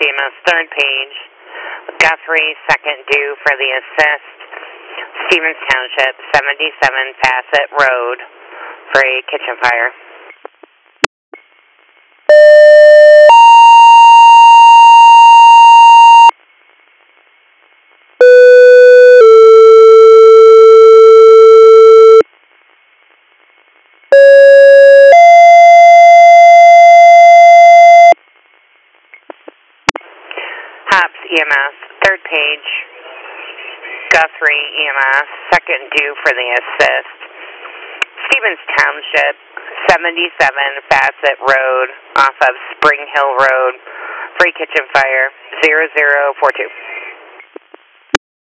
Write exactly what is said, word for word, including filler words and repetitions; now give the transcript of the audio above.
E M S, third page. Guthrie, second due for the assist. Stevens Township, seventy-seven Fassett Road for a kitchen fire. Hops E M S, third page. Guthrie E M S, second due for the assist. Stevens Township, seventy-seven Fassett Road off of Spring Hill Road, free kitchen fire, zero zero four two.